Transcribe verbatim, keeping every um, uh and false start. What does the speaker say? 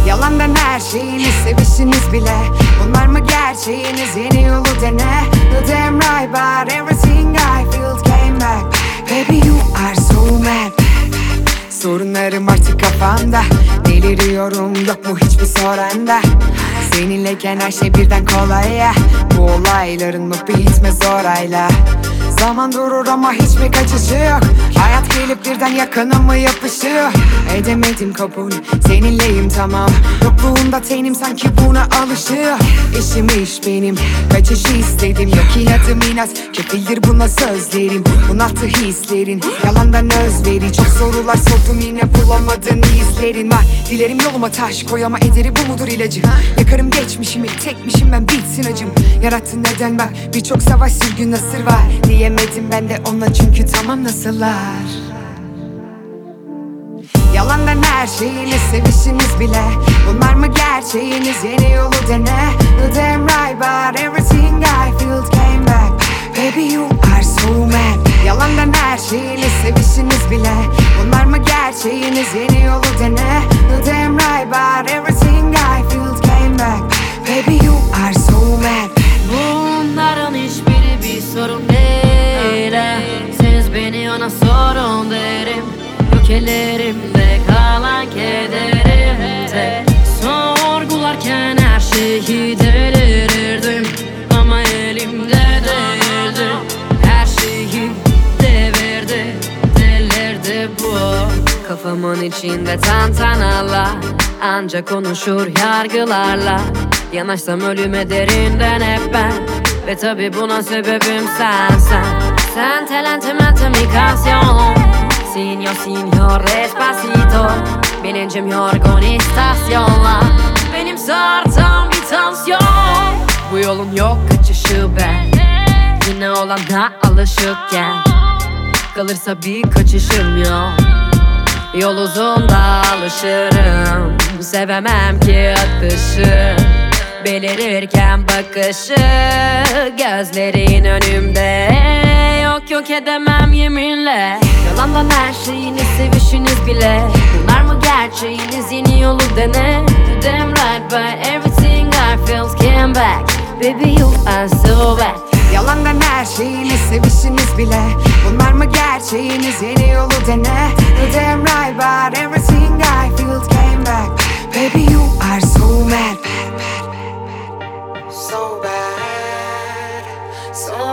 Yalandan her şeyini sevişiniz bile. Bunlar mı gerçeğiniz? Yeni yolu dene. The damn right about everything I feel came back. Baby you are so mad. Sorunlarım artık kafamda. Deliriyorum, yok mu hiçbir soranda. Seninleyken her şey birden kolay ya. Bu olayların mı bitmez orayla. Zaman durur ama hiç mi kaçışı yok. Hayat gelip birden yakınıma yapışıyor. Edemedim kabul, seninleyim tamam. Yokluğunda tenim sanki buna alışıyor. İşim iş benim, kaçışı istedim. Yok inadım inat, kefildir buna sözlerim. Bunaltı hislerin, yalandan özveri. Çok sorular sordum yine bulamadın izlerin var. Dilerim yoluma taş koy ama ederi bu mudur ilacı? Yakarım geçmişimi, tekmişim ben bitsin acım. Yarattın neden bak, birçok savaş sürgün nasır var. Diyemedim ben de ona çünkü tamam nasıllar. Yalandan her şeyini sevişiniz bile. Bunlar mı gerçeğiniz? Yeni yolu dene. The damn right about everything I feel came back. Baby you are so mad. Yalandan her şeyini sevişiniz bile. Bunlar mı gerçeğiniz? Yeni yolu dene. The damn right about everything I feel came back. Baby you are so mad. Bunların hiçbiri bir sorun değil. Siz beni ona sorun derim. Yok ellerimde kalan kederimde. Sorgularken her şeyi delirirdim. Ama elimde değildi. Her şeyi devirdi, delirdi bu. Kafamın içinde tantanalar, ancak konuşur yargılarla. Yanaşsam ölüme derinden hep ben. Ve tabi buna sebebim sensen. Sen talente mente mi canción. Signor signor despacito. Bilincim yorgun istasyonla. Benim sartan bir tansiyon. Bu yolun yok kaçışı ben. Yine olana alışıkken kalırsa bir kaçışım yok. Yol uzun da alışırım. Sevemem ki akışı. Belirirken bakışı. Gözlerin önümde. Yok yok edemem yeminle. Yalandan her şeyini sevişiniz bile. Bunlar mı gerçeğiniz? Yeni yolu dene. Damn right by everything I feel came back. Baby you are so bad. Yalandan her şeyini sevişiniz bile. Bunlar mı gerçeğiniz? Yeni yolu dene. The damn right about everything I feel came back. Baby you are so mad. So bad, so